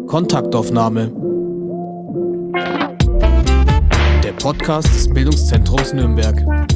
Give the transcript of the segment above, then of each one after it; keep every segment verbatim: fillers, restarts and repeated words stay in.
Kontaktaufnahme. Der Podcast des Bildungszentrums Nürnberg.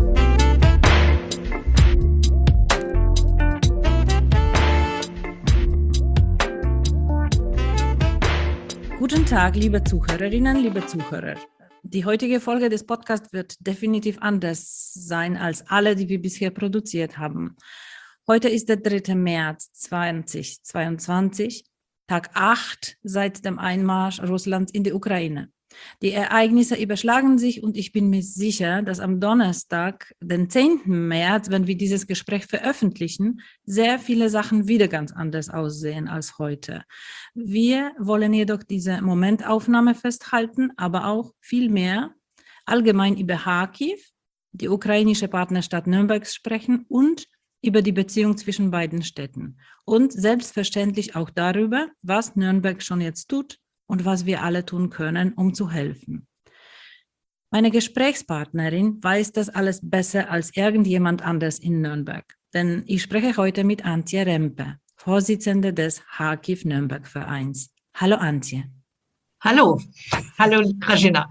Guten Tag, liebe Zuhörerinnen, liebe Zuhörer. Die heutige Folge des Podcasts wird definitiv anders sein als alle, die wir bisher produziert haben. Heute ist der dritte März zweitausendzweiundzwanzig, Tag acht seit dem Einmarsch Russlands in die Ukraine. Die Ereignisse überschlagen sich und ich bin mir sicher, dass am Donnerstag, den zehnten März, wenn wir dieses Gespräch veröffentlichen, sehr viele Sachen wieder ganz anders aussehen als heute. Wir wollen jedoch diese Momentaufnahme festhalten, aber auch viel mehr allgemein über Charkiw, die ukrainische Partnerstadt Nürnbergs sprechen und über die Beziehung zwischen beiden Städten und selbstverständlich auch darüber, was Nürnberg schon jetzt tut und was wir alle tun können, um zu helfen. Meine Gesprächspartnerin weiß das alles besser als irgendjemand anders in Nürnberg, denn ich spreche heute mit Antje Rempe, Vorsitzende des Charkiw Nürnberg Vereins. Hallo Antje. Hallo, hallo Grażyna.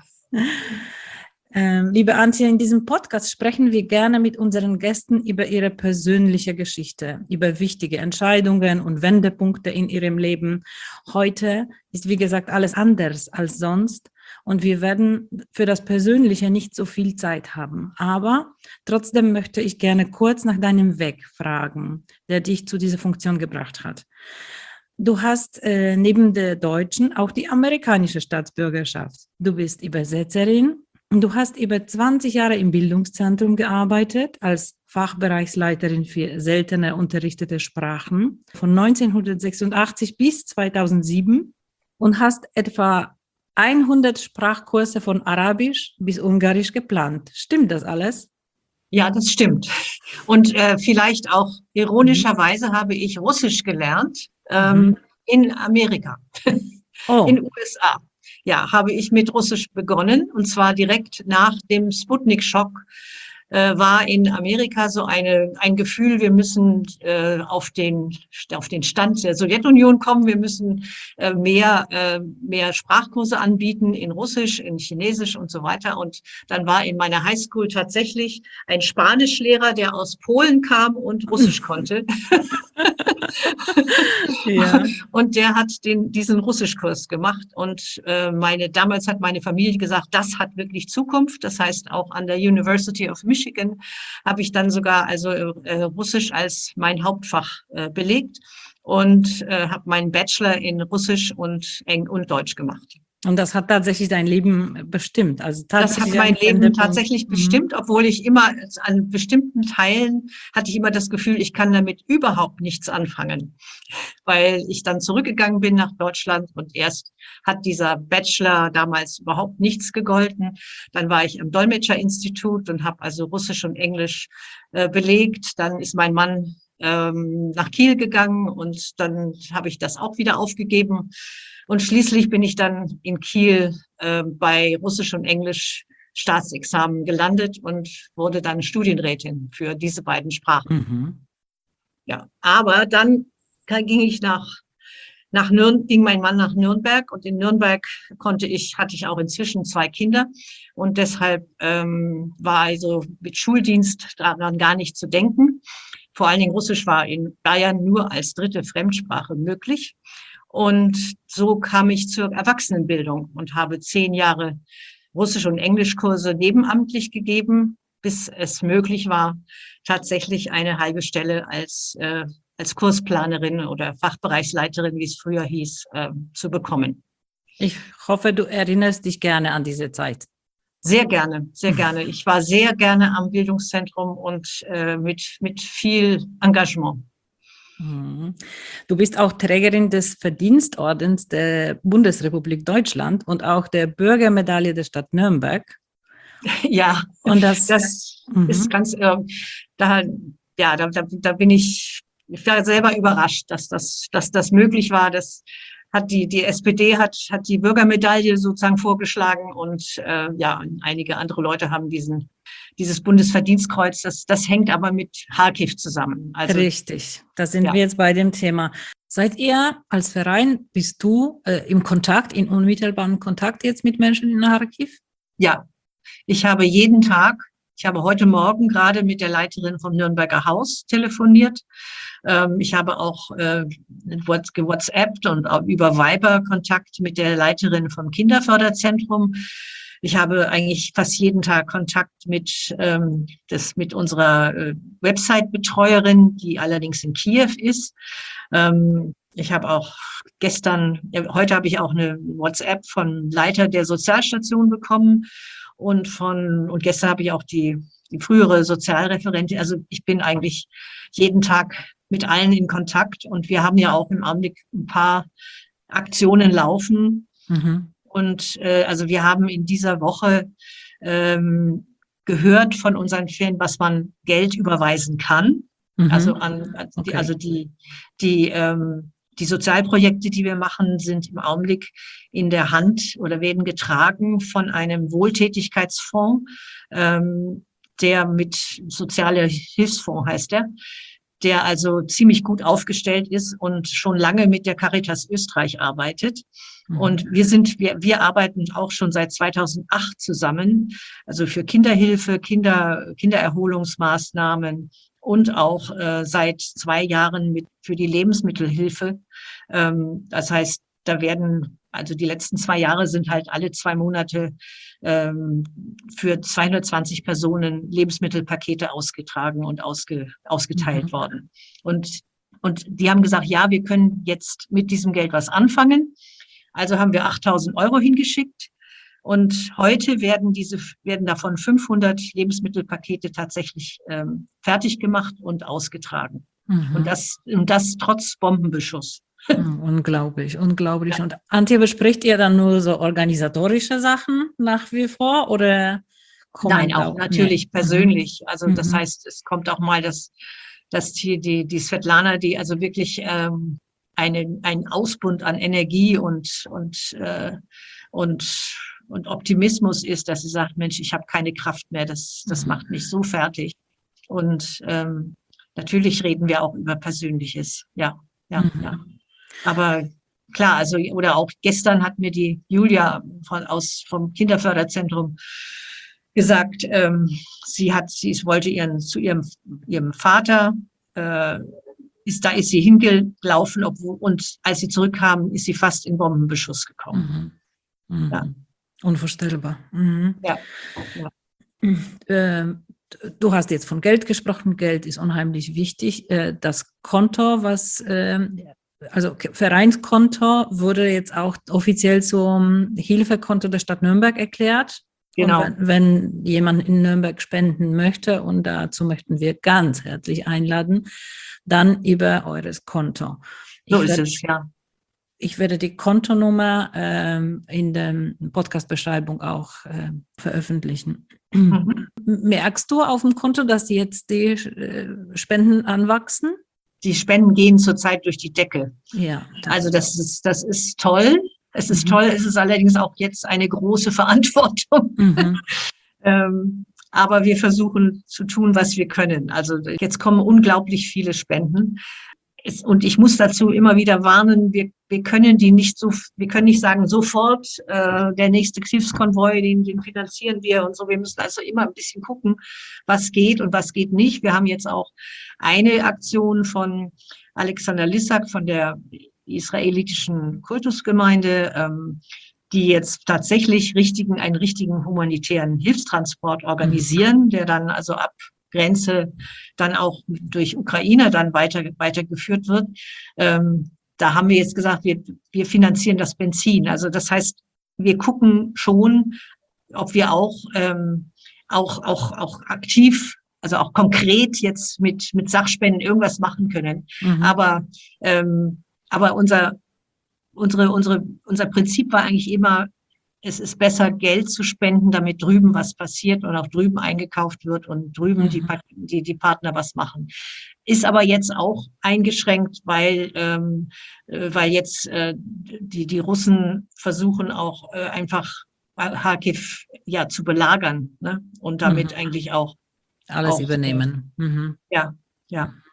Ähm, liebe Antje, in diesem Podcast sprechen wir gerne mit unseren Gästen über ihre persönliche Geschichte, über wichtige Entscheidungen und Wendepunkte in ihrem Leben. Heute ist, wie gesagt, alles anders als sonst und wir werden für das Persönliche nicht so viel Zeit haben. Aber trotzdem möchte ich gerne kurz nach deinem Weg fragen, der dich zu dieser Funktion gebracht hat. Du hast äh, neben der deutschen auch die amerikanische Staatsbürgerschaft. Du bist Übersetzerin. Du hast über zwanzig Jahre im Bildungszentrum gearbeitet, als Fachbereichsleiterin für seltene unterrichtete Sprachen von neunzehnhundertsechsundachtzig bis zweitausendsieben und hast etwa hundert Sprachkurse von Arabisch bis Ungarisch geplant. Stimmt das alles? Ja, das stimmt. Und äh, vielleicht auch ironischerweise mhm. habe ich Russisch gelernt ähm, mhm. in Amerika, oh. in den U S A. Ja, habe ich mit Russisch begonnen und zwar direkt nach dem Sputnik-Schock äh, war in Amerika so eine ein Gefühl, wir müssen äh, auf den auf den Stand der Sowjetunion kommen, wir müssen äh, mehr äh, mehr Sprachkurse anbieten in Russisch, in Chinesisch und so weiter. Und dann war in meiner Highschool tatsächlich ein Spanischlehrer, der aus Polen kam und Russisch konnte. Ja. Und der hat den, diesen Russischkurs gemacht und äh, meine, damals hat meine Familie gesagt, das hat wirklich Zukunft. Das heißt, auch an der University of Michigan habe ich dann sogar also äh, Russisch als mein Hauptfach äh, belegt und äh, habe meinen Bachelor in Russisch und Eng und Deutsch gemacht. Und das hat tatsächlich dein Leben bestimmt. Also das hat mein Leben tatsächlich bestimmt, obwohl ich immer an bestimmten Teilen hatte ich immer das Gefühl, ich kann damit überhaupt nichts anfangen, weil ich dann zurückgegangen bin nach Deutschland und erst hat dieser Bachelor damals überhaupt nichts gegolten. Dann war ich im Dolmetscherinstitut und habe also Russisch und Englisch äh, belegt. Dann ist mein Mann ähm, nach Kiel gegangen und dann habe ich das auch wieder aufgegeben. Und schließlich bin ich dann in Kiel äh, bei Russisch und Englisch Staatsexamen gelandet und wurde dann Studienrätin für diese beiden Sprachen. Mhm. Ja, aber dann ging ich nach nach Nürnberg, ging mein Mann nach Nürnberg und in Nürnberg konnte ich hatte ich auch inzwischen zwei Kinder und deshalb ähm, war also mit Schuldienst daran gar nicht zu denken. Vor allen Dingen Russisch war in Bayern nur als dritte Fremdsprache möglich. Und so kam ich zur Erwachsenenbildung und habe zehn Jahre Russisch- und Englischkurse nebenamtlich gegeben, bis es möglich war, tatsächlich eine halbe Stelle als, äh, als Kursplanerin oder Fachbereichsleiterin, wie es früher hieß, äh, zu bekommen. Ich hoffe, du erinnerst dich gerne an diese Zeit. Sehr gerne, sehr gerne. Ich war sehr gerne am Bildungszentrum und äh, mit, mit viel Engagement. Du bist auch Trägerin des Verdienstordens der Bundesrepublik Deutschland und auch der Bürgermedaille der Stadt Nürnberg. Ja, und das, das mhm. ist ganz, äh, da, ja, da, da, da bin ich, ich war selber überrascht, dass das, dass das möglich war. Das hat die, die S P D hat, hat die Bürgermedaille sozusagen vorgeschlagen und äh, ja, einige andere Leute haben diesen, dieses Bundesverdienstkreuz. Das, das hängt aber mit Charkiw zusammen. Also, richtig, da sind ja. wir jetzt bei dem Thema. Seid ihr als Verein, bist du äh, im Kontakt, in unmittelbarem Kontakt jetzt mit Menschen in Kharkiv? Ja, ich habe jeden Tag, ich habe heute Morgen gerade mit der Leiterin vom Nürnberger Haus telefoniert. Ähm, ich habe auch äh, gewhatsappt und auch über Viber Kontakt mit der Leiterin vom Kinderförderzentrum. Ich habe eigentlich fast jeden Tag Kontakt mit, ähm, das, mit unserer äh, Website-Betreuerin, die allerdings in Kiew ist. Ähm, ich habe auch gestern, äh, heute habe ich auch eine WhatsApp von Leiter der Sozialstation bekommen und von, und gestern habe ich auch die, die frühere Sozialreferentin. Also ich bin eigentlich jeden Tag mit allen in Kontakt und wir haben ja auch im Augenblick ein paar Aktionen laufen. Mhm. Und äh, also wir haben in dieser Woche ähm, gehört von unseren Firmen, was man Geld überweisen kann. Mhm. Also an also die, okay. also die die ähm, die Sozialprojekte, die wir machen, sind im Augenblick in der Hand oder werden getragen von einem Wohltätigkeitsfonds, ähm, der mit Sozialer Hilfsfonds heißt der, der also ziemlich gut aufgestellt ist und schon lange mit der Caritas Österreich arbeitet. Und wir sind, wir, wir arbeiten auch schon seit zweitausendacht zusammen, also für Kinderhilfe, Kinder, Kindererholungsmaßnahmen und auch äh, seit zwei Jahren mit für die Lebensmittelhilfe. Ähm, das heißt, da werden, also die letzten zwei Jahre sind halt alle zwei Monate ähm, für zweihundertzwanzig Personen Lebensmittelpakete ausgetragen und ausge, ausgeteilt mhm. worden. Und, und die haben gesagt, ja, wir können jetzt mit diesem Geld was anfangen. Also haben wir achttausend Euro hingeschickt und heute werden diese werden davon fünfhundert Lebensmittelpakete tatsächlich ähm, fertig gemacht und ausgetragen. Mhm. Und das und das trotz Bombenbeschuss. Mhm, unglaublich, unglaublich. Ja. Und Antje, bespricht ihr dann nur so organisatorische Sachen nach wie vor oder? Nein, auch natürlich nee. persönlich. Mhm. Also das mhm. heißt, es kommt auch mal, dass dass die die die Svetlana, die also wirklich ähm, Eine, ein Ausbund an Energie und, und, äh, und, und Optimismus ist, dass sie sagt, Mensch, ich habe keine Kraft mehr, das, das macht mich so fertig. Und ähm, natürlich reden wir auch über Persönliches, ja, ja, mhm. ja. Aber klar, also, oder auch gestern hat mir die Julia von, aus, vom Kinderförderzentrum gesagt, ähm, sie hat, sie wollte ihren, zu ihrem, ihrem Vater, äh, Ist, da ist sie hingelaufen, obwohl, und als sie zurückkam, ist sie fast in Bombenbeschuss gekommen. Mhm. Mhm. Ja. Unvorstellbar. Mhm. Ja. ja. Äh, du hast jetzt von Geld gesprochen. Geld ist unheimlich wichtig. Äh, das Konto, was, äh, also Vereinskonto, wurde jetzt auch offiziell zum Hilfekonto der Stadt Nürnberg erklärt. Genau. Und wenn, wenn jemand in Nürnberg spenden möchte, und dazu möchten wir ganz herzlich einladen, dann über eures Konto. Ich so ist werde, es, ja. Ich werde die Kontonummer ähm, in der Podcast-Beschreibung auch äh, veröffentlichen. Mhm. Merkst du auf dem Konto, dass jetzt die äh, Spenden anwachsen? Die Spenden gehen zurzeit durch die Decke. Ja. Das also das ist, das ist toll. Es ist mhm. toll, es ist allerdings auch jetzt eine große Verantwortung. Mhm. ähm, aber wir versuchen zu tun, was wir können. Also jetzt kommen unglaublich viele Spenden. Es, und ich muss dazu immer wieder warnen, wir, wir können die nicht so, wir können nicht sagen, sofort äh, der nächste Hilfskonvoi, den, den finanzieren wir und so. Wir müssen also immer ein bisschen gucken, was geht und was geht nicht. Wir haben jetzt auch eine Aktion von Alexander Lissak von der israelitischen Kultusgemeinde, ähm, die jetzt tatsächlich richtigen, einen richtigen humanitären Hilfstransport organisieren, der dann also ab Grenze dann auch durch Ukraine dann weiter, weitergeführt wird. Ähm, da haben wir jetzt gesagt, wir, wir finanzieren das Benzin. Also das heißt, wir gucken schon, ob wir auch, ähm, auch, auch, auch aktiv, also auch konkret jetzt mit, mit Sachspenden irgendwas machen können. Mhm. Aber, ähm, aber unser, unsere, unsere, unser Prinzip war eigentlich immer, es ist besser, Geld zu spenden, damit drüben was passiert und auch drüben eingekauft wird und drüben mhm. die, die, die Partner was machen. Ist aber jetzt auch eingeschränkt, weil, ähm, weil jetzt äh, die, die Russen versuchen auch äh, einfach Kharkiv ja, zu belagern, ne? Und damit mhm. eigentlich auch alles auch, übernehmen. Äh, mhm. Ja, ja.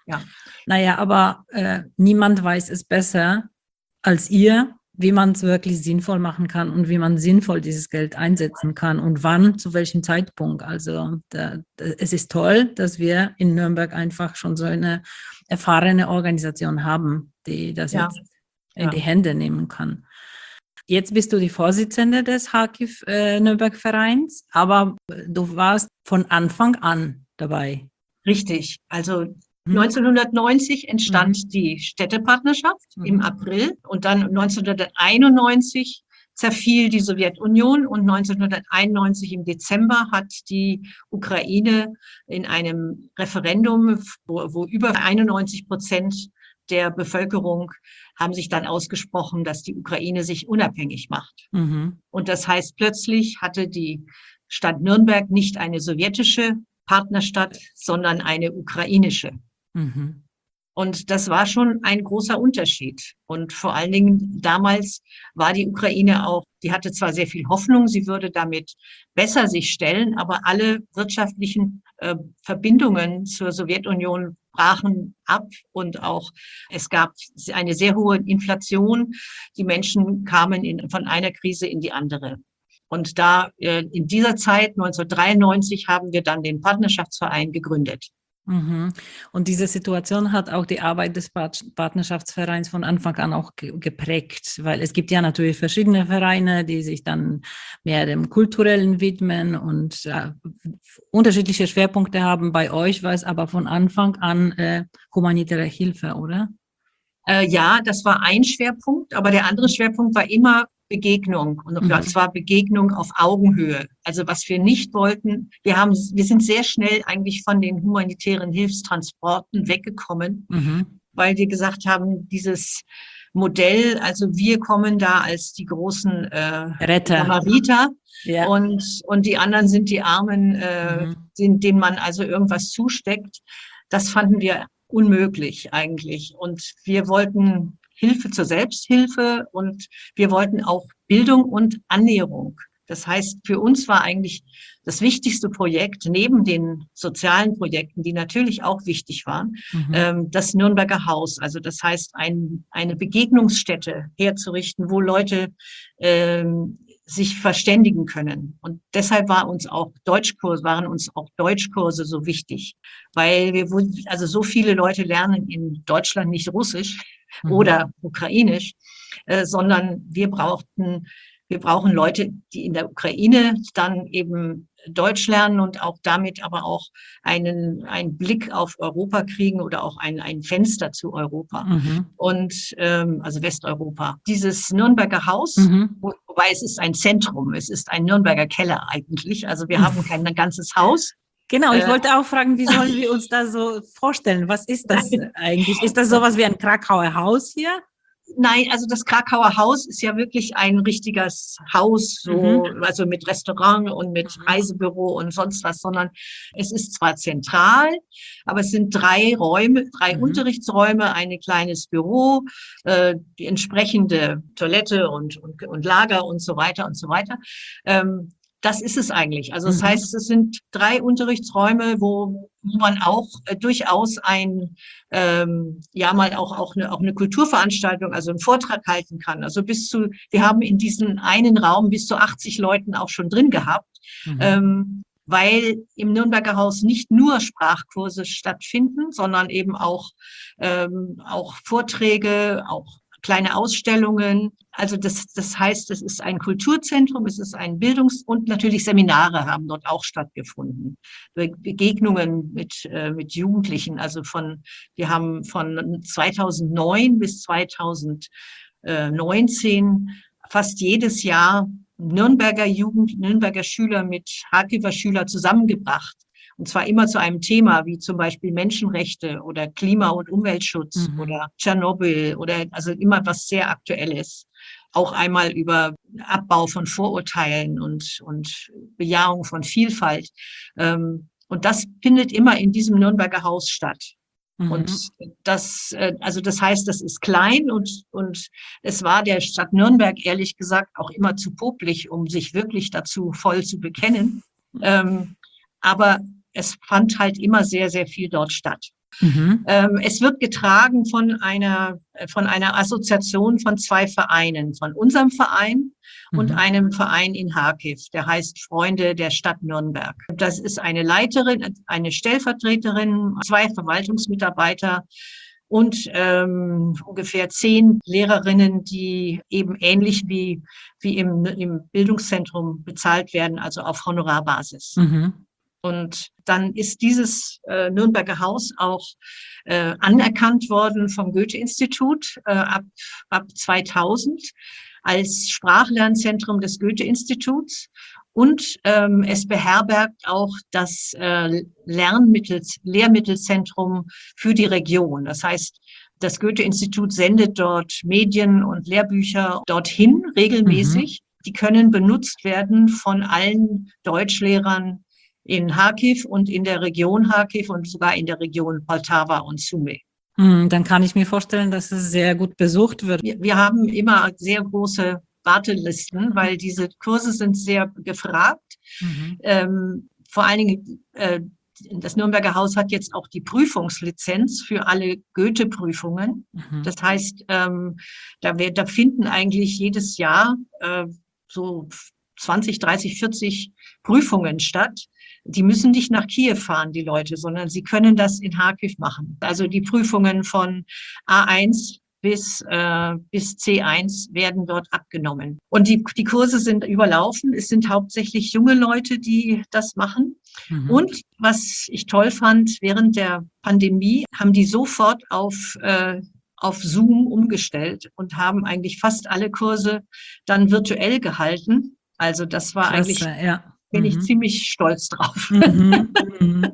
Ja. Naja, aber äh, niemand weiß es besser als ihr, wie man es wirklich sinnvoll machen kann und wie man sinnvoll dieses Geld einsetzen kann und wann, zu welchem Zeitpunkt. Also da, da, es ist toll, dass wir in Nürnberg einfach schon so eine erfahrene Organisation haben, die das Ja. jetzt in Ja. die Hände nehmen kann. Jetzt bist du die Vorsitzende des H K I V äh, Nürnberg Vereins, aber du warst von Anfang an dabei. Richtig. Also Mhm. neunzehnhundertneunzig entstand Mhm. die Städtepartnerschaft Mhm. im April und dann neunzehnhunderteinundneunzig zerfiel die Sowjetunion und neunzehnhunderteinundneunzig im Dezember hat die Ukraine in einem Referendum, wo, wo über einundneunzig Prozent der Bevölkerung haben sich dann ausgesprochen, dass die Ukraine sich unabhängig macht. Mhm. Und das heißt, plötzlich hatte die Stadt Nürnberg nicht eine sowjetische Partnerstadt, sondern eine ukrainische. Mhm. Und das war schon ein großer Unterschied. Und vor allen Dingen damals war die Ukraine auch, die hatte zwar sehr viel Hoffnung, sie würde damit besser sich stellen, aber alle wirtschaftlichen äh, Verbindungen zur Sowjetunion brachen ab und auch es gab eine sehr hohe Inflation. Die Menschen kamen in, von einer Krise in die andere. Und da äh, in dieser Zeit, neunzehnhundertdreiundneunzig, haben wir dann den Partnerschaftsverein gegründet. Mhm. Und diese Situation hat auch die Arbeit des Partnerschaftsvereins von Anfang an auch geprägt, weil es gibt ja natürlich verschiedene Vereine, die sich dann mehr dem Kulturellen widmen und äh, unterschiedliche Schwerpunkte haben. Bei euch war es aber von Anfang an äh, humanitäre Hilfe, oder? Äh, ja, das war ein Schwerpunkt, aber der andere Schwerpunkt war immer Begegnung. Und Mhm. zwar Begegnung auf Augenhöhe. Also was wir nicht wollten, wir haben, wir sind sehr schnell eigentlich von den humanitären Hilfstransporten weggekommen, Mhm. weil wir gesagt haben, dieses Modell, also wir kommen da als die großen äh, Retter. Samariter Ja. und, und die anderen sind die Armen, äh, Mhm. denen, denen man also irgendwas zusteckt. Das fanden wir unmöglich eigentlich. Und wir wollten Hilfe zur Selbsthilfe und wir wollten auch Bildung und Annäherung. Das heißt, für uns war eigentlich das wichtigste Projekt neben den sozialen Projekten, die natürlich auch wichtig waren, Mhm. ähm, das Nürnberger Haus. Also das heißt, ein, eine Begegnungsstätte herzurichten, wo Leute ähm, sich verständigen können. Und deshalb war uns auch Deutschkurse, waren uns auch Deutschkurse so wichtig, weil wir, also so viele Leute lernen in Deutschland nicht Russisch Mhm. oder Ukrainisch, äh, sondern wir brauchten, wir brauchen Leute, die in der Ukraine dann eben Deutsch lernen und auch damit aber auch einen, einen Blick auf Europa kriegen oder auch ein, ein Fenster zu Europa. Mhm. Und ähm, also Westeuropa. Dieses Nürnberger Haus, Mhm. wo, wobei es ist ein Zentrum, es ist ein Nürnberger Keller eigentlich. Also wir haben kein ganzes Haus. Genau, ich Äh, wollte auch fragen, wie sollen wir uns das so vorstellen? Was ist das eigentlich? Ist das sowas wie ein Krakauer Haus hier? Nein, also das Krakauer Haus ist ja wirklich ein richtiges Haus, so, Mhm. also mit Restaurant und mit Mhm. Reisebüro und sonst was, sondern es ist zwar zentral, aber es sind drei Räume, drei Mhm. Unterrichtsräume, ein kleines Büro, äh, die entsprechende Toilette und, und, und Lager und so weiter und so weiter. Ähm, Das ist es eigentlich. Also das Mhm. heißt, es sind drei Unterrichtsräume, wo, wo man auch äh, durchaus ein, ähm, ja mal auch, auch, eine, auch eine Kulturveranstaltung, also einen Vortrag halten kann. Also bis zu, wir haben in diesem einen Raum bis zu achtzig Leuten auch schon drin gehabt, Mhm. ähm, weil im Nürnberger Haus nicht nur Sprachkurse stattfinden, sondern eben auch, ähm, auch Vorträge, auch kleine Ausstellungen. Also das, das heißt, es ist ein Kulturzentrum, es ist ein Bildungs- und natürlich Seminare haben dort auch stattgefunden. Be- Begegnungen mit, äh, mit Jugendlichen. Also von, wir haben von zweitausendneun bis zweitausendneunzehn fast jedes Jahr Nürnberger Jugend, Nürnberger Schüler mit Harkiver Schüler zusammengebracht. Und zwar immer zu einem Thema, wie zum Beispiel Menschenrechte oder Klima- und Umweltschutz Mhm. oder Tschernobyl oder also immer was sehr Aktuelles. Auch einmal über Abbau von Vorurteilen und, und Bejahung von Vielfalt. Ähm, und das findet immer in diesem Nürnberger Haus statt. Mhm. Und das, äh, also das heißt, das ist klein und, und es war der Stadt Nürnberg ehrlich gesagt auch immer zu popelig, um sich wirklich dazu voll zu bekennen. Ähm, aber es fand halt immer sehr, sehr viel dort statt. Mhm. Ähm, es wird getragen von einer, von einer Assoziation von zwei Vereinen, von unserem Verein und Mhm. einem Verein in Harkiv, der heißt Freunde der Stadt Nürnberg. Das ist eine Leiterin, eine Stellvertreterin, zwei Verwaltungsmitarbeiter und ähm, ungefähr zehn Lehrerinnen, die eben ähnlich wie, wie im, im Bildungszentrum bezahlt werden, also auf Honorarbasis. Mhm. Und dann ist dieses äh, Nürnberger Haus auch äh, anerkannt worden vom Goethe-Institut äh, ab, ab zweitausend als Sprachlernzentrum des Goethe-Instituts. Und ähm, es beherbergt auch das äh, Lernmittel, Lehrmittelzentrum für die Region. Das heißt, das Goethe-Institut sendet dort Medien und Lehrbücher dorthin regelmäßig. Mhm. Die können benutzt werden von allen Deutschlehrern in Harkiv und in der Region Harkiv und sogar in der Region Poltava und Sumy. Mhm. Dann kann ich mir vorstellen, dass es sehr gut besucht wird. Wir, wir haben immer sehr große Wartelisten, weil diese Kurse sind sehr gefragt. Mhm. Ähm, vor allen Dingen, äh, das Nürnberger Haus hat jetzt auch die Prüfungslizenz für alle Goethe-Prüfungen. Mhm. Das heißt, ähm, da, wir, da finden eigentlich jedes Jahr äh, so zwanzig, dreißig, vierzig Prüfungen statt. Die müssen nicht nach Kiew fahren, die Leute, sondern sie können das in Harkiv machen. Also die Prüfungen von A eins bis, äh, bis C eins werden dort abgenommen. Und die, die Kurse sind überlaufen. Es sind hauptsächlich junge Leute, die das machen. Mhm. Und was ich toll fand, während der Pandemie haben die sofort auf, äh, auf Zoom umgestellt und haben eigentlich fast alle Kurse dann virtuell gehalten. Also das war Klasse, eigentlich, ja. bin Mhm. ich ziemlich stolz drauf. Mhm. Mhm.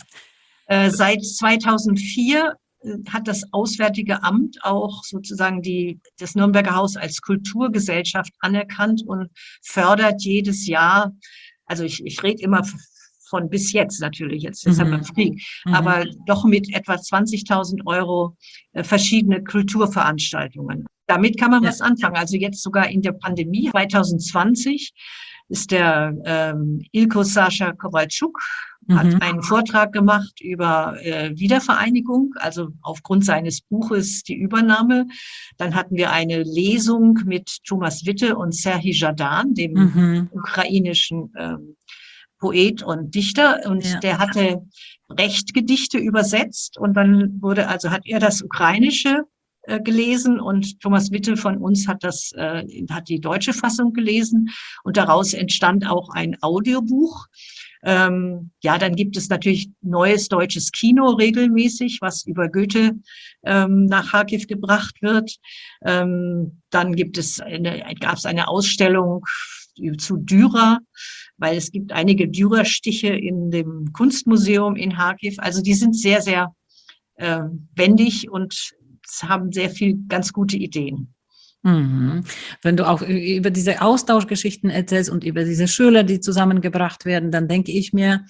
Äh, seit zweitausendvier äh, hat das Auswärtige Amt auch sozusagen die, das Nürnberger Haus als Kulturgesellschaft anerkannt und fördert jedes Jahr, also ich, ich rede immer von bis jetzt natürlich, jetzt ist Mhm. haben wir Krieg, Mhm. aber doch mit etwa zwanzigtausend Euro äh, verschiedene Kulturveranstaltungen. Damit kann man Ja. was anfangen. Also jetzt sogar in der Pandemie zweitausendzwanzig ist der ähm, Ilko Sascha Kowalczuk, hat Mhm. einen Vortrag gemacht über äh, Wiedervereinigung, also aufgrund seines Buches Die Übernahme. Dann hatten wir eine Lesung mit Thomas Witte und Serhij Jadan, dem Mhm. ukrainischen ähm, Poet und Dichter. Und Ja. der hatte Rechtgedichte übersetzt. Und dann wurde, also hat er das Ukrainische äh, gelesen und Thomas Witte von uns hat das, äh, hat die deutsche Fassung gelesen. Und daraus entstand auch ein Audiobuch. Ähm, ja, dann gibt es natürlich neues deutsches Kino regelmäßig, was über Goethe ähm, nach Harkiv gebracht wird. Ähm, dann gibt es eine, gab es eine Ausstellung zu Dürer, weil es gibt einige Dürer-Stiche in dem Kunstmuseum in Harkiv. Also die sind sehr, sehr äh, wendig und haben sehr viel ganz gute Ideen. Mhm. Wenn du auch über diese Austauschgeschichten erzählst und über diese Schüler, die zusammengebracht werden, dann denke ich mir,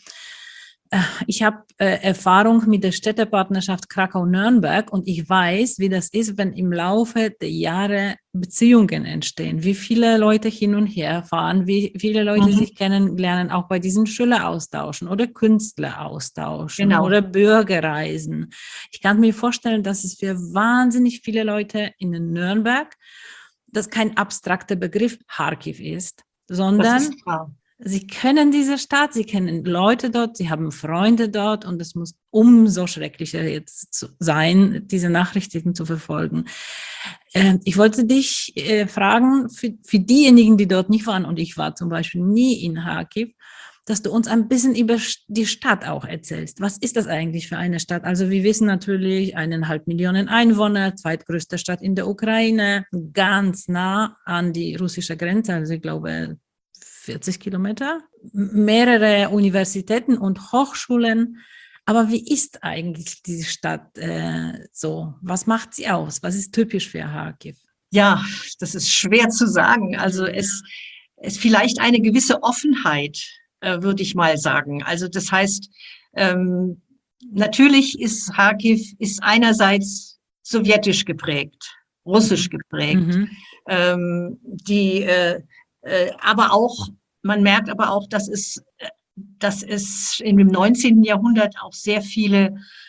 ich habe äh, Erfahrung mit der Städtepartnerschaft Krakau-Nürnberg und ich weiß, wie das ist, wenn im Laufe der Jahre Beziehungen entstehen, wie viele Leute hin und her fahren, wie viele Leute Mhm. sich kennenlernen, auch bei diesen Schüleraustauschen oder Künstleraustauschen Genau. oder Bürgerreisen. Ich kann mir vorstellen, dass es für wahnsinnig viele Leute in Nürnberg, das kein abstrakter Begriff Harkiv ist, Das sondern ist wahr. sie kennen diese Stadt, sie kennen Leute dort, sie haben Freunde dort und es muss umso schrecklicher jetzt zu sein, diese Nachrichten zu verfolgen. Äh, ich wollte dich äh, fragen, für, für diejenigen, die dort nicht waren, und ich war zum Beispiel nie in Harkiv, dass du uns ein bisschen über die Stadt auch erzählst. Was ist das eigentlich für eine Stadt? Also wir wissen natürlich, eineinhalb Millionen Einwohner, zweitgrößte Stadt in der Ukraine, ganz nah an die russische Grenze, also ich glaube vierzig Kilometer, mehrere Universitäten und Hochschulen. Aber wie ist eigentlich diese Stadt äh, so? Was macht sie aus? Was ist typisch für Harkiv? Ja, das ist schwer zu sagen. Also es, es vielleicht eine gewisse Offenheit, äh, würde ich mal sagen. Also das heißt, ähm, natürlich ist Harkiv ist einerseits sowjetisch geprägt, russisch geprägt, Mhm. ähm, die, äh, äh, aber auch, man merkt aber auch, dass es, dass es in dem neunzehnten Jahrhundert auch sehr viele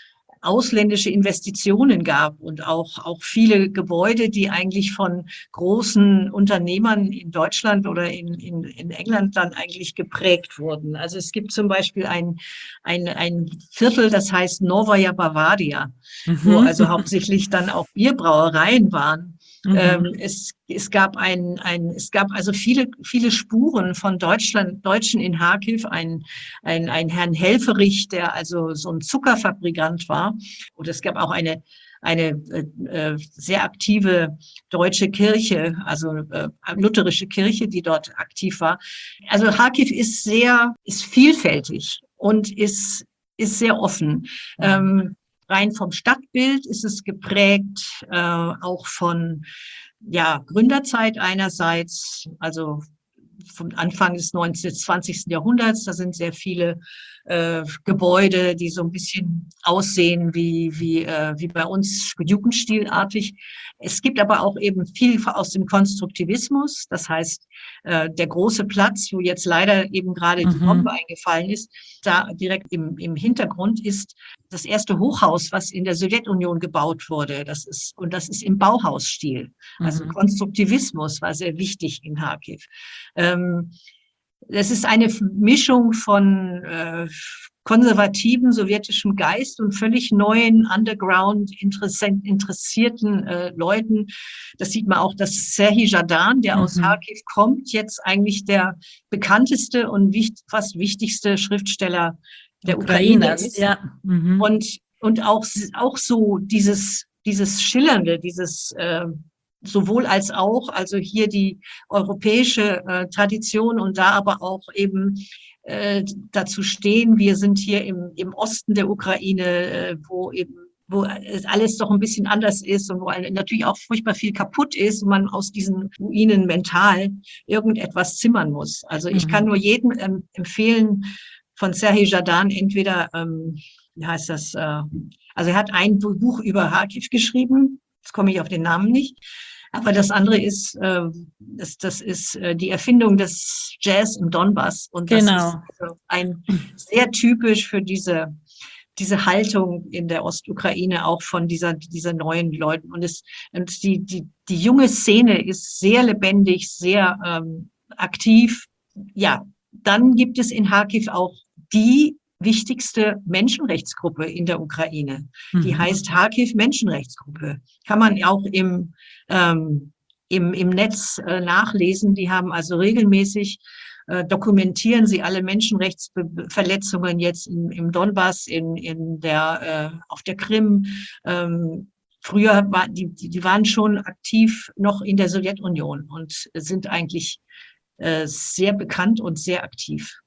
ausländische Investitionen gab und auch, auch viele Gebäude, die eigentlich von großen Unternehmern in Deutschland oder in, in, in England dann eigentlich geprägt wurden. Also es gibt zum Beispiel ein, ein, ein Viertel, das heißt Novaya Bavaria, Mhm. wo also hauptsächlich dann auch Bierbrauereien waren. Mhm. Ähm, es, es gab ein, ein, es gab also viele, viele Spuren von Deutschland, Deutschen in Kharkiv, ein, ein, ein Herrn Helferich, der also so ein Zuckerfabrikant war. Und es gab auch eine, eine äh, sehr aktive deutsche Kirche, also äh, lutherische Kirche, die dort aktiv war. Also Kharkiv ist sehr, ist vielfältig und ist, ist sehr offen. Mhm. Ähm, Rein vom Stadtbild ist es geprägt, äh, auch von ja, Gründerzeit einerseits, also vom Anfang des neunzehnten, zwanzigsten Jahrhunderts. Da sind sehr viele äh, Gebäude, die so ein bisschen aussehen wie, wie, äh, wie bei uns jugendstilartig. Es gibt aber auch eben viel aus dem Konstruktivismus. Das heißt, äh, der große Platz, wo jetzt leider eben gerade die Bombe mhm. eingefallen ist, da direkt im, im Hintergrund ist das erste Hochhaus, was in der Sowjetunion gebaut wurde. Das ist, und das ist im Bauhausstil. Also mhm. Konstruktivismus war sehr wichtig in Kharkiv. Ähm, das ist eine Mischung von äh, konservativen sowjetischem Geist und völlig neuen, underground interessierten äh, Leuten. Das sieht man auch, dass Serhij Zhadan, der mhm. aus Kharkiv kommt, jetzt eigentlich der bekannteste und wichtig, fast wichtigste Schriftsteller der Ukraine, Ukraine ist. Ja. Mhm. Und, und auch, auch so dieses, dieses Schillernde, dieses äh, sowohl als auch, also hier die europäische äh, Tradition und da aber auch eben äh, dazu stehen, wir sind hier im, im Osten der Ukraine, äh, wo eben wo alles doch ein bisschen anders ist und wo natürlich auch furchtbar viel kaputt ist und man aus diesen Ruinen mental irgendetwas zimmern muss. Also ich mhm. kann nur jedem ähm, empfehlen, von Serhij Zhadan entweder, ähm, wie heißt das, äh, also er hat ein Buch über Kharkiv geschrieben, jetzt komme ich auf den Namen nicht, aber das andere ist, äh, das, das ist äh, die Erfindung des Jazz im Donbass und das genau. ist also ein sehr typisch für diese diese Haltung in der Ostukraine auch von dieser dieser neuen Leuten und es und die die die junge Szene ist sehr lebendig, sehr ähm, aktiv. Ja, dann gibt es in Kharkiv auch die wichtigste Menschenrechtsgruppe in der Ukraine. Mhm. Die heißt Kharkiv Menschenrechtsgruppe. Kann man auch im, ähm, im, im Netz äh, nachlesen. Die haben also regelmäßig, äh, dokumentieren sie alle Menschenrechtsverletzungen jetzt im, im Donbass, in, in der, äh, auf der Krim. Ähm, früher war, die, die waren schon aktiv noch in der Sowjetunion und sind eigentlich äh, sehr bekannt und sehr aktiv.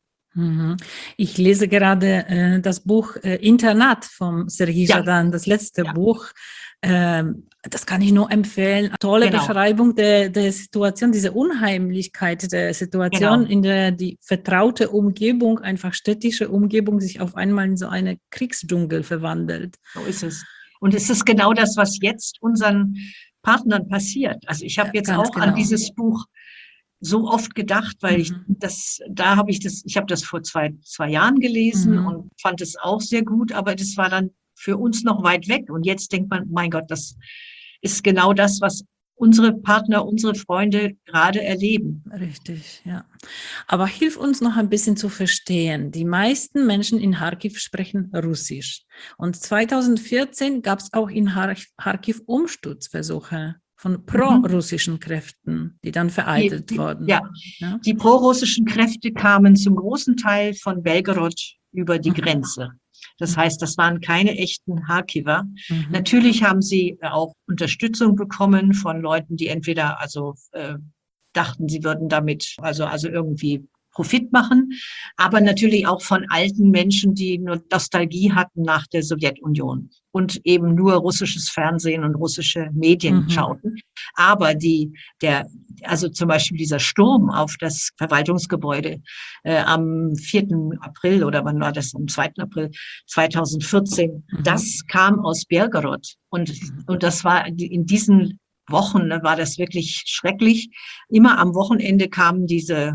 Ich lese gerade äh, das Buch äh, Internat vom Serhij Zhadan, ja. das letzte ja. Buch. Ähm, das kann ich nur empfehlen. Tolle genau. Beschreibung der, der Situation, diese Unheimlichkeit der Situation, genau. in der die vertraute Umgebung, einfach städtische Umgebung, sich auf einmal in so eine Kriegsdschungel verwandelt. So ist es. Und es ist genau das, was jetzt unseren Partnern passiert. Also ich habe jetzt Ganz auch genau. an dieses Buch so oft gedacht, weil ich das, da habe ich das, ich habe das vor zwei, zwei Jahren gelesen mhm. und fand es auch sehr gut, aber das war dann für uns noch weit weg. Und jetzt denkt man, mein Gott, das ist genau das, was unsere Partner, unsere Freunde gerade erleben. Richtig, ja. Aber hilf uns noch ein bisschen zu verstehen. Die meisten Menschen in Kharkiv sprechen Russisch. Und zweitausendvierzehn gab es auch in Kharkiv Umsturzversuche von pro-russischen Kräften, die dann vereitelt die, die, wurden. Ja. ja, die pro-russischen Kräfte kamen zum großen Teil von Belgorod über die mhm. Grenze. Das heißt, das waren keine echten Kharkiver. Mhm. Natürlich haben sie auch Unterstützung bekommen von Leuten, die entweder also äh, dachten, sie würden damit also also irgendwie Profit machen, aber natürlich auch von alten Menschen, die nur Nostalgie hatten nach der Sowjetunion und eben nur russisches Fernsehen und russische Medien mhm. schauten. Aber die, der, also zum Beispiel dieser Sturm auf das Verwaltungsgebäude äh, am vierten April oder wann war das, am zweiten April zweitausendvierzehn, mhm. das kam aus Belgorod und, und das war in diesen Wochen, ne, war das wirklich schrecklich. Immer am Wochenende kamen diese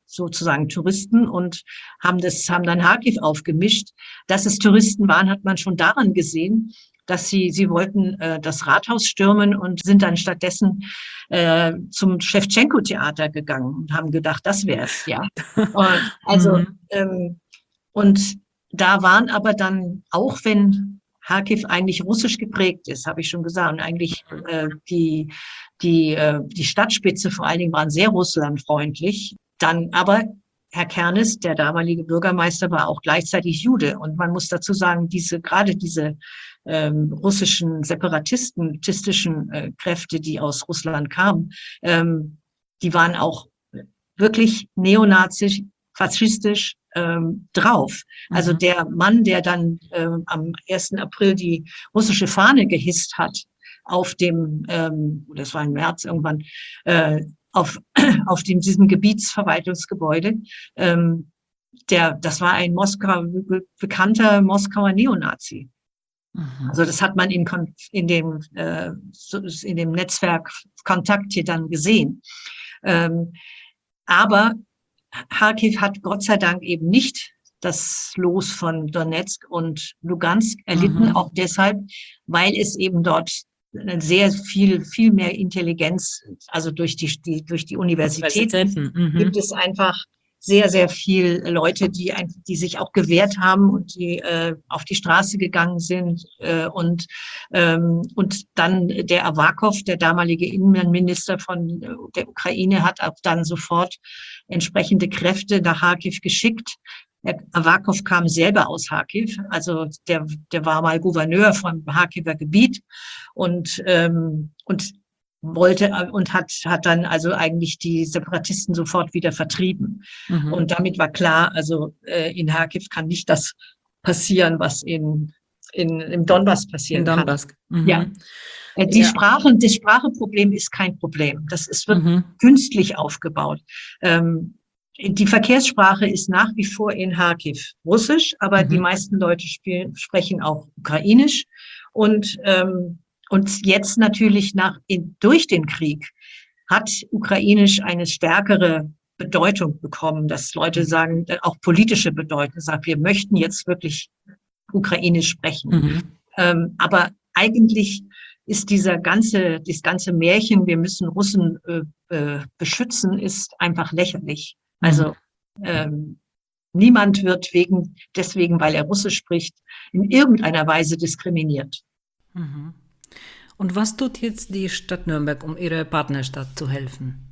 sozusagen Touristen und haben das, haben dann Kharkiv aufgemischt. Dass es Touristen waren, hat man schon daran gesehen, dass sie, sie wollten äh, das Rathaus stürmen und sind dann stattdessen äh, zum Schewtschenko-Theater gegangen und haben gedacht, das wäre es, ja. Und, also, Mhm. ähm, und da waren aber dann, auch wenn Kharkiv eigentlich russisch geprägt ist, habe ich schon gesagt, und eigentlich äh, die, die, äh, die Stadtspitze vor allen Dingen waren sehr russlandfreundlich, dann aber Herr Kernes, der damalige Bürgermeister, war auch gleichzeitig Jude. Und man muss dazu sagen, diese, gerade diese ähm, russischen separatistischen äh, Kräfte, die aus Russland kamen, ähm, die waren auch wirklich neonazisch, faschistisch ähm, drauf. Also Mhm. der Mann, der dann ähm, am ersten April die russische Fahne gehisst hat, auf dem, ähm, das war im März irgendwann, äh, auf, auf dem, diesem Gebietsverwaltungsgebäude, ähm, der, das war ein Moskauer, bekannter Moskauer Neonazi. Mhm. Also das hat man in, in, dem, äh, in dem Netzwerk Kontakt hier dann gesehen. Ähm, aber Kharkiv hat Gott sei Dank eben nicht das Los von Donetsk und Lugansk erlitten, Mhm. auch deshalb, weil es eben dort sehr viel, viel mehr Intelligenz, also durch die, die durch die Universität Universitäten. Mhm. gibt es einfach sehr, sehr viel Leute, die, ein, die sich auch gewehrt haben und die äh, auf die Straße gegangen sind. Äh, und, ähm, und dann der Awakov, der damalige Innenminister von der Ukraine, hat auch dann sofort entsprechende Kräfte nach Kharkiv geschickt. Der Awakov kam selber aus Kharkiv, also der, der war mal Gouverneur vom Kharkiver Gebiet und, ähm, und wollte und hat, hat dann also eigentlich die Separatisten sofort wieder vertrieben. Mhm. Und damit war klar, also äh, in Kharkiv kann nicht das passieren, was in, in, im Donbass passieren In kann. Donbass. Mhm. Ja. Äh, Die Ja. Sprachen, das Sprachproblem ist kein Problem. Das ist, wird Mhm. künstlich aufgebaut. Ähm, die Verkehrssprache ist nach wie vor in Kharkiv Russisch, aber Mhm. die meisten Leute spielen, sprechen auch Ukrainisch. Und, ähm, und jetzt natürlich nach, in, durch den Krieg hat Ukrainisch eine stärkere Bedeutung bekommen, dass Leute sagen, auch politische Bedeutung, sagen, wir möchten jetzt wirklich Ukrainisch sprechen. Mhm. Ähm, aber eigentlich ist dieser ganze, dieses ganze Märchen, wir müssen Russen äh, äh, beschützen, ist einfach lächerlich. Also ähm, niemand wird wegen, deswegen, weil er Russisch spricht, in irgendeiner Weise diskriminiert. Mhm. Und was tut jetzt die Stadt Nürnberg, um ihrer Partnerstadt zu helfen?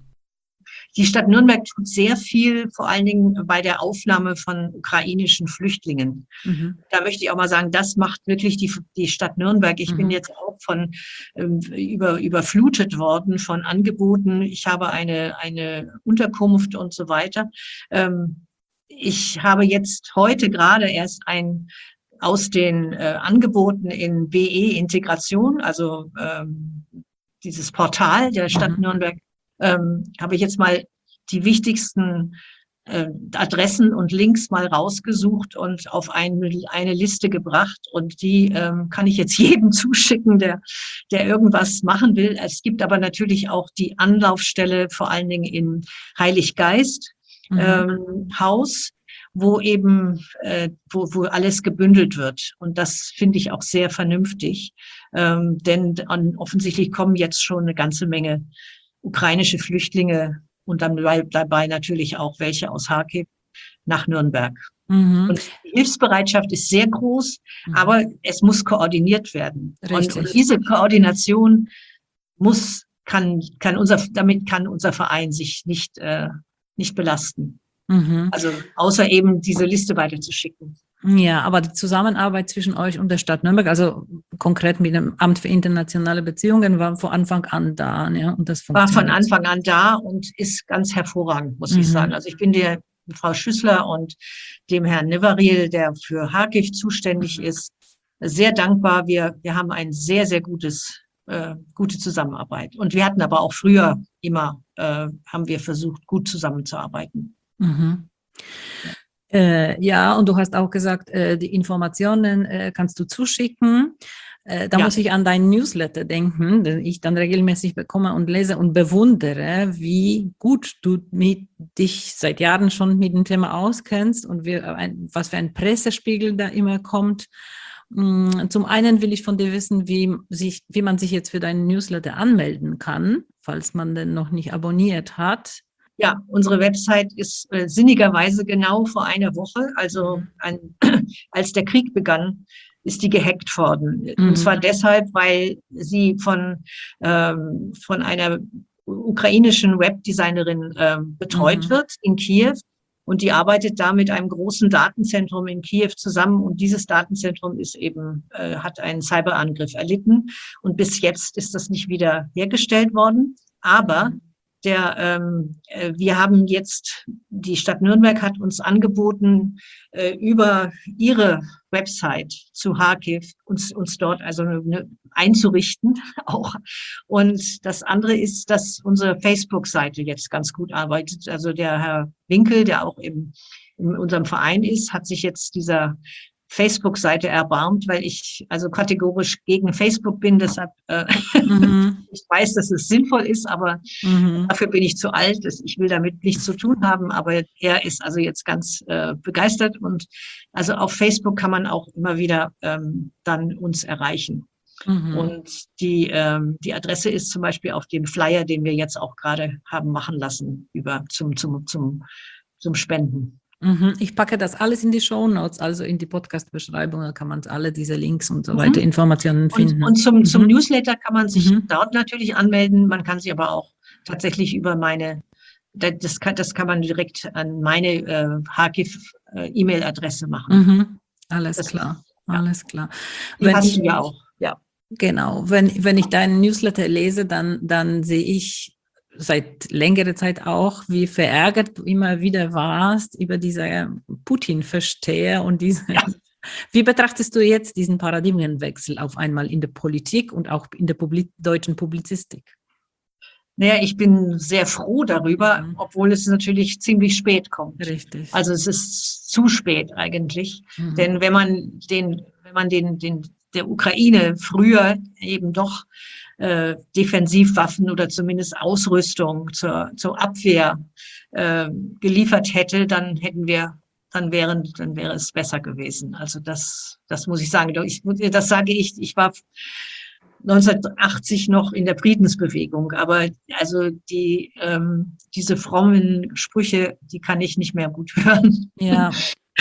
Die Stadt Nürnberg tut sehr viel, vor allen Dingen bei der Aufnahme von ukrainischen Flüchtlingen. Mhm. Da möchte ich auch mal sagen, das macht wirklich die, die Stadt Nürnberg. Ich Mhm. bin jetzt auch von ähm, über, überflutet worden von Angeboten. Ich habe eine, eine Unterkunft und so weiter. Ähm, ich habe jetzt heute gerade erst ein aus den äh, Angeboten in B E-Integration, also ähm, dieses Portal der Stadt Mhm. Nürnberg, ähm, habe ich jetzt mal die wichtigsten äh, Adressen und Links mal rausgesucht und auf ein, eine Liste gebracht. Und die ähm, kann ich jetzt jedem zuschicken, der, der irgendwas machen will. Es gibt aber natürlich auch die Anlaufstelle, vor allen Dingen in Heiliggeist Mhm. ähm, Haus, wo eben, äh, wo, wo alles gebündelt wird. Und das finde ich auch sehr vernünftig. Ähm, denn an, offensichtlich kommen jetzt schon eine ganze Menge ukrainische Flüchtlinge und dann dabei natürlich auch welche aus Kharkiv nach Nürnberg. Mhm. Und die Hilfsbereitschaft ist sehr groß, Mhm. aber es muss koordiniert werden. Und, Richtig. und diese Koordination muss, kann, kann unser, damit kann unser Verein sich nicht, äh, nicht belasten. Mhm. Also außer eben diese Liste weiterzuschicken. Ja, aber die Zusammenarbeit zwischen euch und der Stadt Nürnberg, also konkret mit dem Amt für internationale Beziehungen, war von Anfang an da, ja, und das War von funktioniert. Anfang an da und ist ganz hervorragend, muss Mhm. ich sagen. Also ich bin der Frau Schüssler und dem Herrn Nevaril, der für Kharkiv zuständig Mhm. ist, sehr dankbar. Wir, wir haben ein sehr, sehr gutes, äh, gute Zusammenarbeit. Und wir hatten aber auch früher immer, äh, haben wir versucht, gut zusammenzuarbeiten. Mhm. Äh, ja, und du hast auch gesagt, äh, die Informationen äh, kannst du zuschicken. Äh, da Ja. muss ich an deinen Newsletter denken, den ich dann regelmäßig bekomme und lese und bewundere, wie gut du mit, dich seit Jahren schon mit dem Thema auskennst und wie, ein, was für ein Pressespiegel da immer kommt. Zum einen will ich von dir wissen, wie, sich, wie man sich jetzt für deinen Newsletter anmelden kann, falls man den noch nicht abonniert hat. Ja, unsere Website ist äh, sinnigerweise genau vor einer Woche, also ein, als der Krieg begann, ist die gehackt worden. Mhm. Und zwar deshalb, weil sie von, ähm, von einer ukrainischen Webdesignerin ähm, betreut Mhm. wird in Kiew. Und die arbeitet da mit einem großen Datenzentrum in Kiew zusammen. Und dieses Datenzentrum ist eben, äh, hat einen Cyberangriff erlitten. Und bis jetzt ist das nicht wieder hergestellt worden. Aber der, ähm, äh, wir haben jetzt, die Stadt Nürnberg hat uns angeboten, äh, über ihre Website zu Kharkiv uns, uns dort also eine, einzurichten auch. Und das andere ist, dass unsere Facebook-Seite jetzt ganz gut arbeitet. Also der Herr Winkel, der auch im, in unserem Verein ist, hat sich jetzt dieser Facebook-Seite erbarmt, weil ich also kategorisch gegen Facebook bin. Deshalb, äh, Mhm. ich weiß, dass es sinnvoll ist, aber Mhm. dafür bin ich zu alt. Ich will damit nichts zu tun haben. Aber er ist also jetzt ganz äh, begeistert. Und also auf Facebook kann man auch immer wieder ähm, dann uns erreichen. Mhm. Und die, ähm, die Adresse ist zum Beispiel auf dem Flyer, den wir jetzt auch gerade haben machen lassen über zum, zum, zum, zum Spenden. Mhm. Ich packe das alles in die Shownotes, also in die Podcast-Beschreibung, da kann man alle diese Links und so weiter, Mhm. Informationen finden. Und, und zum, mhm. zum Newsletter kann man sich Mhm. dort natürlich anmelden. Man kann sich aber auch tatsächlich über meine, das kann, das kann man direkt an meine äh, Kharkiv-E-Mail-Adresse machen. Mhm. Alles Das, klar, ja. alles klar. Die Wenn hast ich, du ja auch, ja. Genau, wenn, wenn ich deinen Newsletter lese, dann, dann sehe ich seit längerer Zeit auch, wie verärgert du immer wieder warst über diese Putin-Versteher und diese. Ja. Wie betrachtest du jetzt diesen Paradigmenwechsel auf einmal in der Politik und auch in der Publi- deutschen Publizistik? Naja, ich bin sehr froh darüber, Mhm. obwohl es natürlich ziemlich spät kommt. Richtig. Also es ist zu spät eigentlich, Mhm. denn wenn man den, wenn man den, den der Ukraine früher eben doch äh, Defensivwaffen oder zumindest Ausrüstung zur, zur Abwehr äh, geliefert hätte, dann hätten wir, dann wären, dann wäre es besser gewesen. Also das, das muss ich sagen. Ich, das sage ich. Ich war neunzehnhundertachtzig noch in der Friedensbewegung, aber also die ähm, diese frommen Sprüche, die kann ich nicht mehr gut hören. Ja.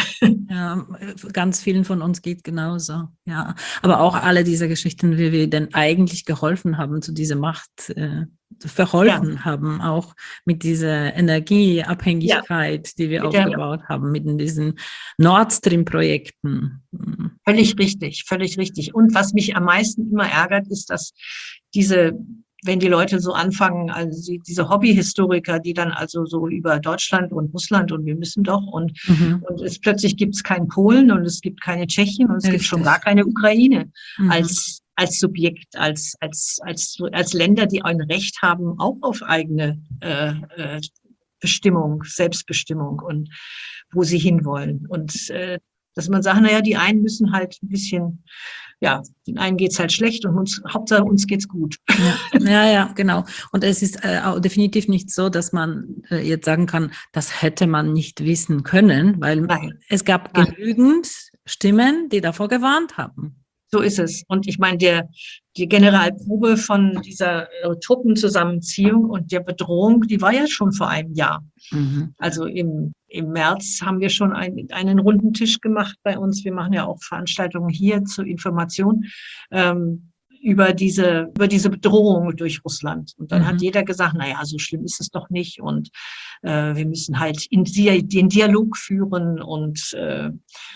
Ja, ganz vielen von uns geht genauso. Ja, aber auch alle diese Geschichten, wie wir denn eigentlich geholfen haben, zu dieser Macht äh, verholfen ja. haben, auch mit dieser Energieabhängigkeit, ja. die wir mit aufgebaut der, haben, mit diesen Nord Stream-Projekten. Völlig richtig, völlig richtig. Und was mich am meisten immer ärgert, ist, dass diese wenn die Leute so anfangen, also diese Hobbyhistoriker, die dann also so über Deutschland und Russland und wir müssen doch und, mhm. und es plötzlich gibt es kein Polen und es gibt keine Tschechien und es Richtig. gibt schon gar keine Ukraine mhm. als als Subjekt, als als als als Länder, die ein Recht haben, auch auf eigene äh, äh, Bestimmung, Selbstbestimmung und wo sie hinwollen. Und äh, dass man sagt, naja, die einen müssen halt ein bisschen, ja, den einen geht's halt schlecht und uns, Hauptsache uns geht's gut. Ja, ja, ja, genau. Und es ist äh, auch definitiv nicht so, dass man äh, jetzt sagen kann, das hätte man nicht wissen können, weil Nein. es gab Nein. genügend Stimmen, die davor gewarnt haben. So ist es. Und ich meine, der, die Generalprobe von dieser äh, Truppenzusammenziehung und der Bedrohung, die war ja schon vor einem Jahr. Mhm. Also im, im März haben wir schon ein, einen runden Tisch gemacht bei uns. Wir machen ja auch Veranstaltungen hier zur Information ähm, über diese, über diese Bedrohung durch Russland. Und dann mhm. hat jeder gesagt, na ja, so schlimm ist es doch nicht. Und äh, wir müssen halt in die, den Dialog führen und äh,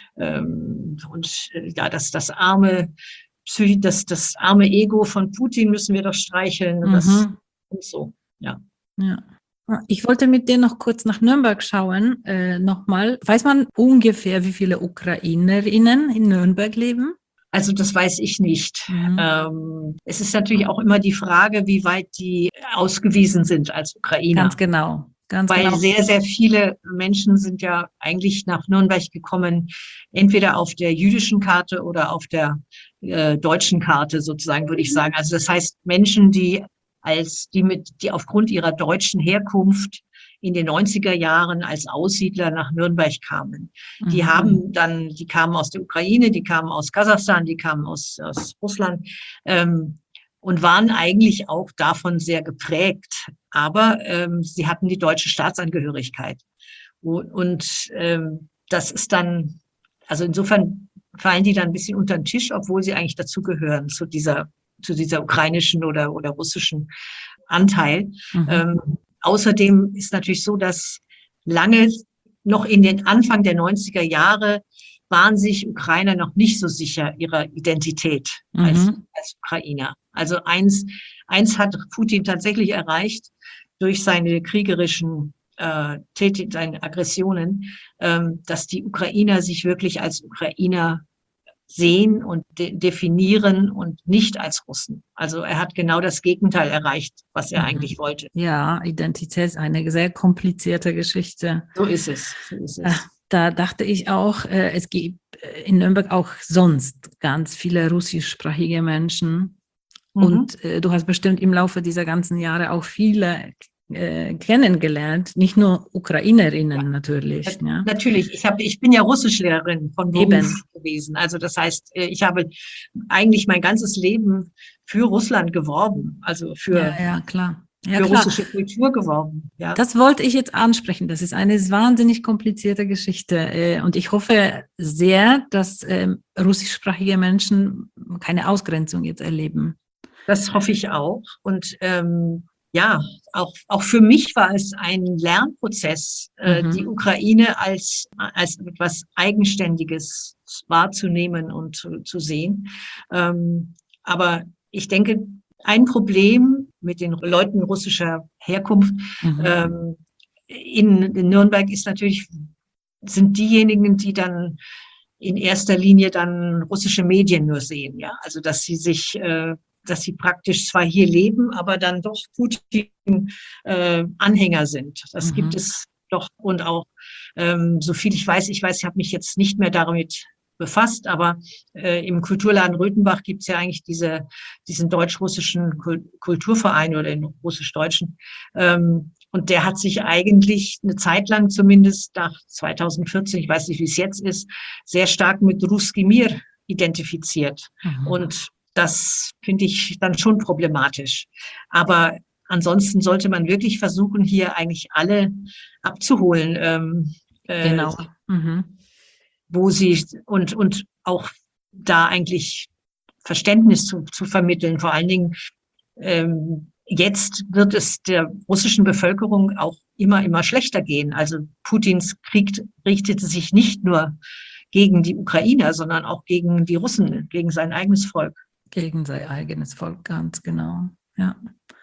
ähm, und äh, ja, das, das arme das, das arme Ego von Putin müssen wir doch streicheln. Mhm. Das, und so, ja. Ja. Ich wollte mit dir noch kurz nach Nürnberg schauen, äh, nochmal. Weiß man ungefähr, wie viele UkrainerInnen in Nürnberg leben? Also das weiß ich nicht. Mhm. Ähm, es ist natürlich auch immer die Frage, wie weit die ausgewiesen sind als Ukrainer. Ganz genau. Ganz Weil genau. sehr, sehr viele Menschen sind ja eigentlich nach Nürnberg gekommen, entweder auf der jüdischen Karte oder auf der äh, deutschen Karte sozusagen, würde ich sagen. Also das heißt Menschen, die als die mit, die aufgrund ihrer deutschen Herkunft in den neunziger Jahren als Aussiedler nach Nürnberg kamen. Die Mhm. haben dann, die kamen aus der Ukraine, die kamen aus Kasachstan, die kamen aus, aus Russland ähm, und waren eigentlich auch davon sehr geprägt. Aber ähm, sie hatten die deutsche Staatsangehörigkeit. Und, und ähm, das ist dann, also insofern fallen die dann ein bisschen unter den Tisch, obwohl sie eigentlich dazugehören zu dieser zu dieser ukrainischen oder, oder russischen Anteil. Mhm. Ähm, außerdem ist natürlich so, dass lange noch in den Anfang der neunziger Jahre waren sich Ukrainer noch nicht so sicher ihrer Identität Mhm. als, als Ukrainer. Also eins, eins hat Putin tatsächlich erreicht durch seine kriegerischen äh, Tät- seine Aggressionen, ähm, dass die Ukrainer sich wirklich als Ukrainer sehen und de- definieren und nicht als Russen. Also er hat genau das Gegenteil erreicht, was er Mhm. eigentlich wollte. Ja, Identität ist eine sehr komplizierte Geschichte. So ist es. So ist Äh, es. Da dachte ich auch, äh, es gibt äh, in Nürnberg auch sonst ganz viele russischsprachige Menschen. Mhm. Und äh, du hast bestimmt im Laufe dieser ganzen Jahre auch viele äh, kennengelernt, nicht nur Ukrainerinnen Ja. natürlich. Ja. Natürlich, ich habe, ich bin ja Russischlehrerin von Beruf Eben. gewesen. Also das heißt, äh, ich habe eigentlich mein ganzes Leben für Russland geworben, also für, Ja, ja, klar. Ja, für klar. russische Kultur geworben. Ja. Das wollte ich jetzt ansprechen. Das ist eine wahnsinnig komplizierte Geschichte. äh, Und ich hoffe sehr, dass ähm, russischsprachige Menschen keine Ausgrenzung jetzt erleben. Das hoffe ich auch. Und ähm, ja, auch, auch für mich war es ein Lernprozess, äh, Mhm. die Ukraine als, als etwas Eigenständiges wahrzunehmen und zu, zu sehen. Ähm, aber ich denke, ein Problem mit den Leuten russischer Herkunft Mhm. ähm, in, in Nürnberg ist natürlich, sind diejenigen, die dann in erster Linie dann russische Medien nur sehen, ja. Also dass sie sich äh, dass sie praktisch zwar hier leben, aber dann doch Putin-Anhänger äh, sind. Das Mhm. gibt es doch. Und auch, ähm, so viel ich weiß, ich weiß, ich habe mich jetzt nicht mehr damit befasst, aber äh, im Kulturladen Röthenbach gibt es ja eigentlich diese, diesen deutsch-russischen Kulturverein oder den russisch-deutschen. Ähm, und der hat sich eigentlich eine Zeit lang, zumindest nach zweitausendvierzehn, ich weiß nicht, wie es jetzt ist, sehr stark mit Russki Mir identifiziert. Mhm. Und das finde ich dann schon problematisch. Aber ansonsten sollte man wirklich versuchen, hier eigentlich alle abzuholen, ähm, Genau. äh, Mhm. wo sie und, und auch da eigentlich Verständnis zu, zu vermitteln. Vor allen Dingen, ähm, jetzt wird es der russischen Bevölkerung auch immer, immer schlechter gehen. Also Putins Krieg richtete sich nicht nur gegen die Ukrainer, sondern auch gegen die Russen, gegen sein eigenes Volk. Gegen sein eigenes Volk, ganz genau. Ja.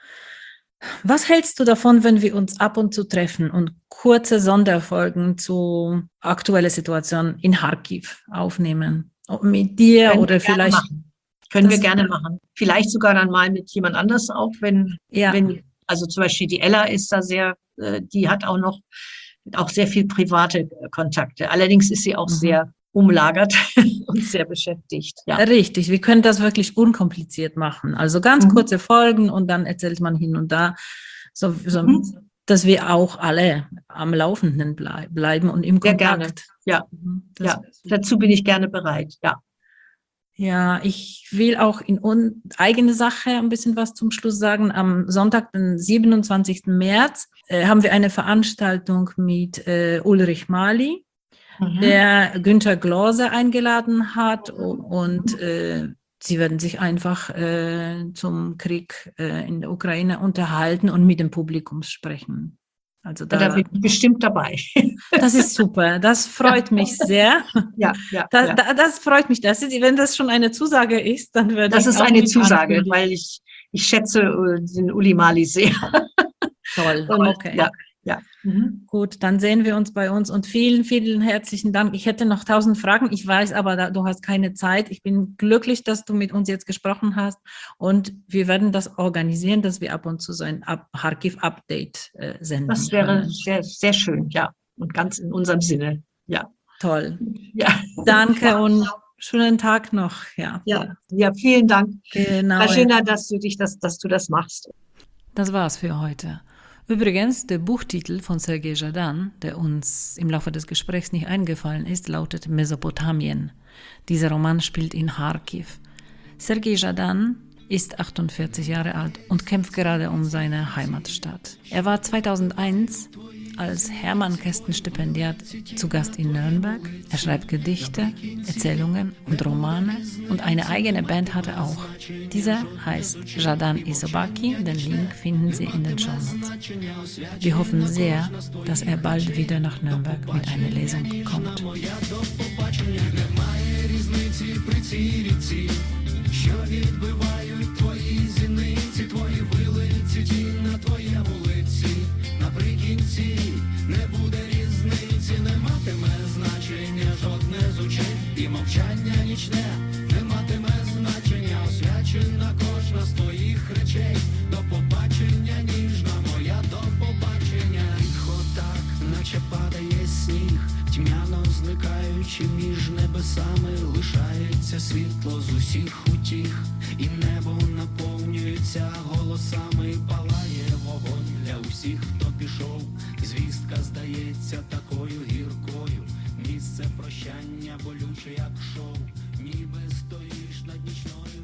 Was hältst du davon, wenn wir uns ab und zu treffen und kurze Sonderfolgen zu aktueller Situation in Kharkiv aufnehmen? Mit dir Können oder wir gerne vielleicht. machen. Können wir Das- gerne machen. Vielleicht sogar dann mal mit jemand anders auch, wenn, Ja. wenn, also zum Beispiel die Ella ist da sehr, äh, die hat auch noch auch sehr viel private äh, Kontakte. Allerdings ist sie auch Mhm. sehr umlagert und sehr beschäftigt. Ja. Richtig, wir können das wirklich unkompliziert machen. Also ganz Mhm. kurze Folgen und dann erzählt man hin und da, so, so, Mhm. dass wir auch alle am Laufenden blei bleiben und im Sehr Kontakt. gerne. Ja. Mhm, das Ja, wär super. dazu bin ich gerne bereit. Ja. Ja, ich will auch in un eigene Sache ein bisschen was zum Schluss sagen. Am Sonntag, den siebenundzwanzigsten März, äh, haben wir eine Veranstaltung mit äh, Ulrich Mali, Mhm. der Günter Glose eingeladen hat o- und äh, sie werden sich einfach äh, zum Krieg äh, in der Ukraine unterhalten und mit dem Publikum sprechen. Also Da da, bin ich bestimmt dabei. das ist super, das freut mich sehr. Ja, ja, Da, ja. da, das freut mich. Das ist, wenn das schon eine Zusage ist, dann werde Das ich ist auch eine mit Zusage, ankündigen. weil ich, ich schätze äh, den Uli Mali sehr. Toll, Und, okay. Ja, ja. Mhm. Gut, dann sehen wir uns bei uns und vielen, vielen herzlichen Dank. Ich hätte noch tausend Fragen, ich weiß aber, da, du hast keine Zeit. Ich bin glücklich, dass du mit uns jetzt gesprochen hast und wir werden das organisieren, dass wir ab und zu so ein Ab- Kharkiv-Update äh, senden Das wäre können. sehr, sehr schön, ja. Und ganz in unserem Sinne. Ja. Toll. Ja. Danke und Schönen Tag noch. Ja, Ja, ja, vielen Dank. genau. Grażyna, dass du dich das, dass du das machst. Das war's für heute. Übrigens, der Buchtitel von Sergei Žadan, der uns im Laufe des Gesprächs nicht eingefallen ist, lautet Mesopotamien. Dieser Roman spielt in Kharkiv. Sergei Žadan ist achtundvierzig Jahre alt und kämpft gerade um seine Heimatstadt. Er war zweitausendeins als Hermann-Kästen-Stipendiat zu Gast in Nürnberg. Er schreibt Gedichte, Erzählungen und Romane und eine eigene Band hat er auch. Dieser heißt Žadan i Sobáky, den Link finden Sie in den Shownotes. Wir hoffen sehr, dass er bald wieder nach Nürnberg mit einer Lesung kommt. Що відбивають твої зіниці, твої вилиці, тінь на твоєму лиці. Наприкінці не буде різниці, не матиме значення жодне з учень. І мовчання нічне не матиме значення, освячена кожна з твоїх речей. До побачення, ніжна моя, до побачення. Тихо так, наче падає сніг, тьмяно зникаючи між небесами, лишається світло з усіх утіх, і небо наповнюється голосами, палає вогонь для усіх, хто пішов. Звістка здається такою гіркою, місце прощання болюче, як шов, ніби стоїш над нічною